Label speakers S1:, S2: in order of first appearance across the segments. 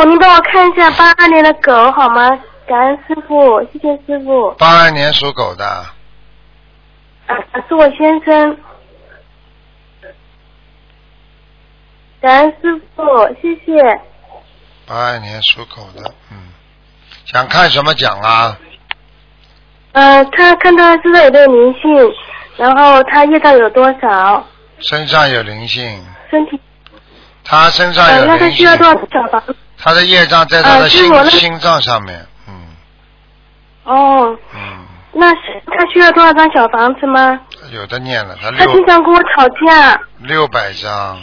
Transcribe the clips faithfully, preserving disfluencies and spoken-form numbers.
S1: 傅，您帮我看一下八二年的狗好吗？感恩师傅，谢谢师傅。
S2: 八二年属狗的。
S1: 啊，是我先生。感恩师傅，谢谢。
S2: 八二年属狗的，嗯，想看什么讲啊？
S1: 呃，他看他身上有没有灵性，然后他业障有多少？
S2: 身上有灵性。
S1: 身体。
S2: 他身上有灵性。
S1: 呃、那他需要多少小房子？
S2: 他的业障在他的心、
S1: 呃、
S2: 心脏上面，嗯。
S1: 哦。
S2: 嗯。
S1: 那是他需要多少张小房子吗？
S2: 有的念了，他六。
S1: 他经常跟我吵架。
S2: 六百张。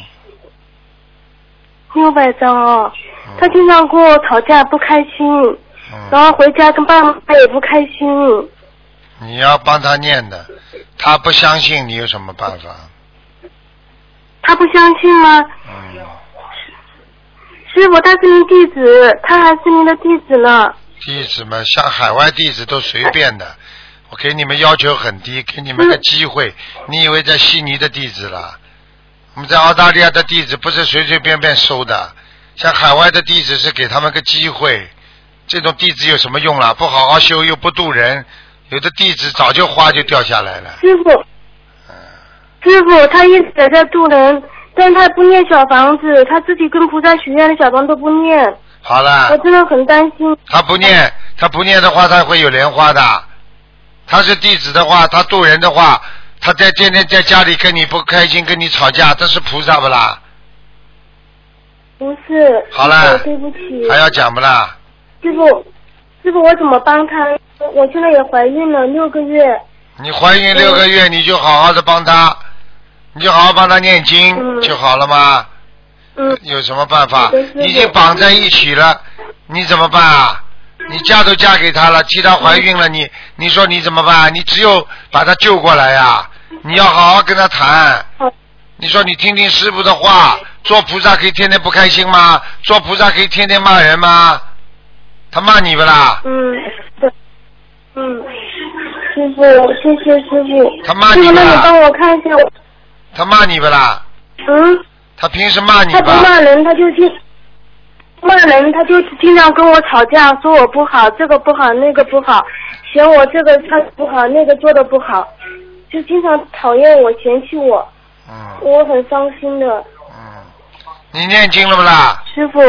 S1: 六百张哦、嗯，他经常跟我吵架，不开心，
S2: 嗯、
S1: 然后回家跟爸妈也不开心。
S2: 你要帮他念的，他不相信，你有什么办法？
S1: 他不相信吗？
S2: 嗯。
S1: 师傅，他是您弟子，他还是您的弟子呢。
S2: 弟子们，像海外弟子都随便的，我给你们要求很低，给你们个机会。嗯、你以为在悉尼的弟子了？我们在澳大利亚的弟子不是随随便便收的，像海外的弟子是给他们个机会。这种弟子有什么用啦？不好好修又不渡人，有的弟子早就花就掉下来了。
S1: 师傅，嗯、师傅，他一直在渡人，但他不念小房子，他自己跟菩萨许愿的小房子都不念。
S2: 好了。
S1: 我真的很担心。
S2: 他不念，他不念的话，他会有莲花的。他是弟子的话，他渡人的话。他在天天在家里跟你不开心，跟你吵架，这是菩萨不啦？
S1: 不是。
S2: 好了。
S1: 对不起。
S2: 还要讲不啦？
S1: 师傅，师傅，我怎么帮他？我现在也怀孕了六个月。
S2: 你怀孕六个月，你就好好的帮他，你就好好帮他念经、嗯、就好了吗？
S1: 嗯。
S2: 有什么办法？你已经绑在一起了，你怎么办啊？你嫁都嫁给他了，替他怀孕了，你你说你怎么办？你只有把他救过来呀、啊！你要好好跟他谈。你说你听听师父的话，做菩萨可以天天不开心吗？做菩萨可以天天骂人吗？他骂你不啦？
S1: 嗯，对，嗯，师父，谢谢师父。
S2: 他骂你不啦？
S1: 那你帮我看一下。
S2: 他骂你不啦？
S1: 嗯。
S2: 他平时骂你吧？
S1: 他不骂人，他就听。骂人，他就经常跟我吵架，说我不好，这个不好，那个不好，嫌我这个他不好，那个做的不好，就经常讨厌我，嫌弃我。
S2: 嗯。
S1: 我很伤心的。
S2: 嗯。你念经了不啦？
S1: 师傅。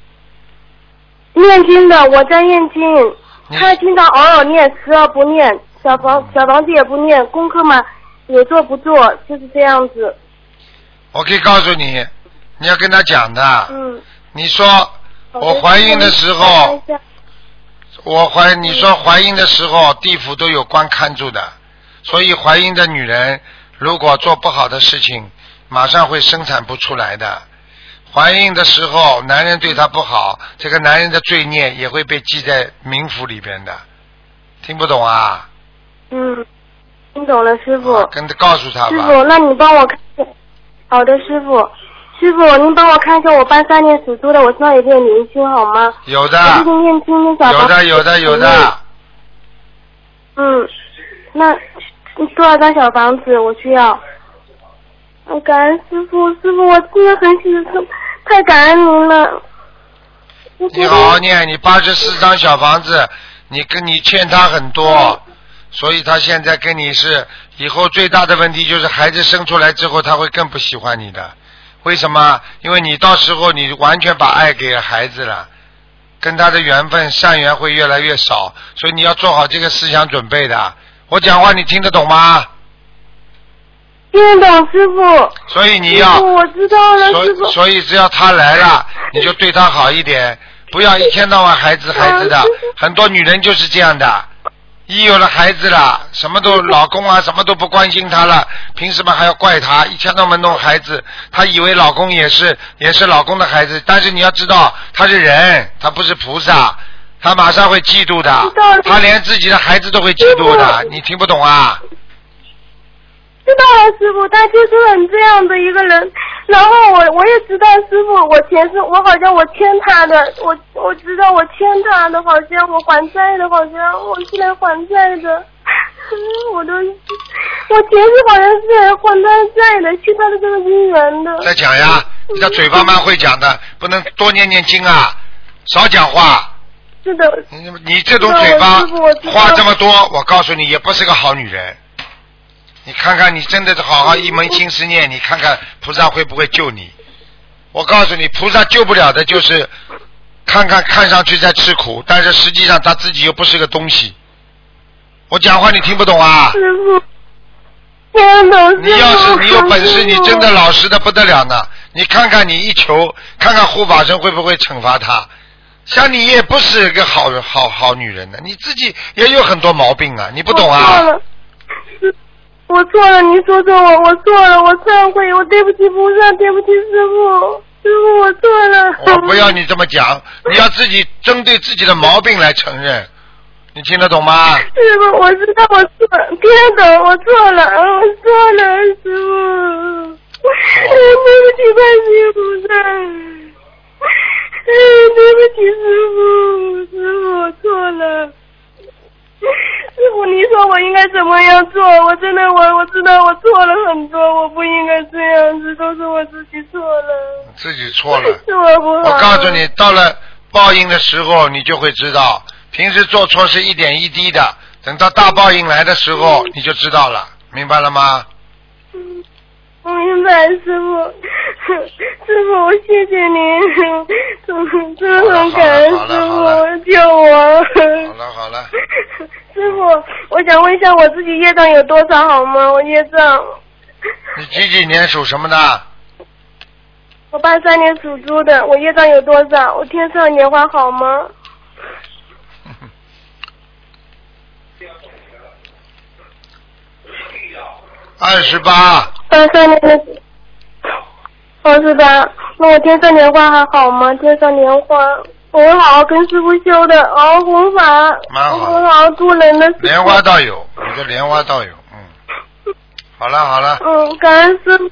S1: 念经的，我在念经。他经常偶尔念，时而不念，小房小房子也不念，功课嘛也做不做，就是这样子。
S2: 我可以告诉你，你要跟他讲的。
S1: 嗯。
S2: 你说。我怀孕的时候，我怀你说怀孕的时候，地府都有官看住的，所以怀孕的女人如果做不好的事情，马上会生产不出来的。怀孕的时候，男人对她不好，这个男人的罪孽也会被记在冥府里边的。听不懂啊？
S1: 嗯，听懂了，师傅。
S2: 啊、跟他告诉他吧。
S1: 师傅，那你帮我看。好的，师傅。师傅，您帮我看一下我八三年属猪的，我身上有点灵性好吗？
S2: 有的。
S1: 我最近念经念小房子。
S2: 有的，有的，有的。
S1: 嗯，那多少张小房子我需要？嗯，感恩师傅，师傅，我真的很喜欢，太感恩您了。
S2: 你好好念，你八十四张小房子，你跟你欠他很多，所以他现在跟你是以后最大的问题就是孩子生出来之后他会更不喜欢你的。为什么？因为你到时候你完全把爱给孩子了，跟他的缘分善缘会越来越少，所以你要做好这个思想准备的。我讲话你听得懂吗？
S1: 听得懂，师傅。
S2: 所以你要，
S1: 我知道了，师傅。
S2: 所以只要他来了，你就对他好一点，不要一天到晚孩子孩子的。很多女人就是这样的，一有了孩子了，什么都老公啊，什么都不关心她了，凭什么还要怪她？一天到晚弄孩子，她以为老公也是也是老公的孩子，但是你要知道，他是人，他不是菩萨，他马上会嫉妒的，他连自己的孩子都会嫉妒的，你听不懂啊？
S1: 知道了，师傅，他就是很这样的一个人。然后我我也知道，师傅，我前世我好像我欠他的，我我知道我欠他的，好像我还债的，好像我是来还债的。我都，我前世好像是来还他债的，去他的这个姻缘的。
S2: 再讲呀，你的嘴巴蛮会讲的，不能多念念经啊。 少讲话。
S1: 是的。
S2: 你你这种嘴巴话这么多，我告诉你也不是个好女人。你看看你真的是好好一门心思念，你看看菩萨会不会救你？我告诉你，菩萨救不了的就是看看看上去在吃苦，但是实际上他自己又不是个东西。我讲话你听不懂啊？
S1: 师父，听懂。
S2: 你要是你有本事，你真的老实的不得了呢。你看看你一求，看看护法神会不会惩罚他？像你也不是个好好好女人呢，你自己也有很多毛病啊，你不懂啊？
S1: 我错了，我错了，你说错我，我错了，我忏悔，我对不起菩萨，对不起师父，师父我错了。
S2: 我不要你这么讲，你要自己针对自己的毛病来承认。你听得懂吗？
S1: 师父，我知道我错了，听得懂，我错了，我错了，师父，对不起观世音菩萨，对不起师父，师父我错了。师父，你说我应该怎么样做？我真的，我我知道我错了很多，我不应该这样子，都是我自己错了。
S2: 自己错了，
S1: 是我不好。
S2: 我告诉你，到了报应的时候，你就会知道。平时做错是一点一滴的，等到大报应来的时候，你就知道了，明白了吗？
S1: 嗯，我明白，师父，师父，我谢谢您，真真的很感恩师父救我。
S2: 好了好了。
S1: 师父，我想问一下，我自己业障有多少好吗？我业障。
S2: 你几几年属什么的？
S1: 我八三年属猪的，我业障有多少？我天上莲花好吗？
S2: 二十八。
S1: 八三年的二十八，那我天上莲花还好吗？天上莲花，我会好好跟师父修的，好好弘法，
S2: 蛮好，
S1: 我会好好度人的。
S2: 莲花倒有，你的莲花倒有，嗯。好了好了。
S1: 嗯，感恩师父。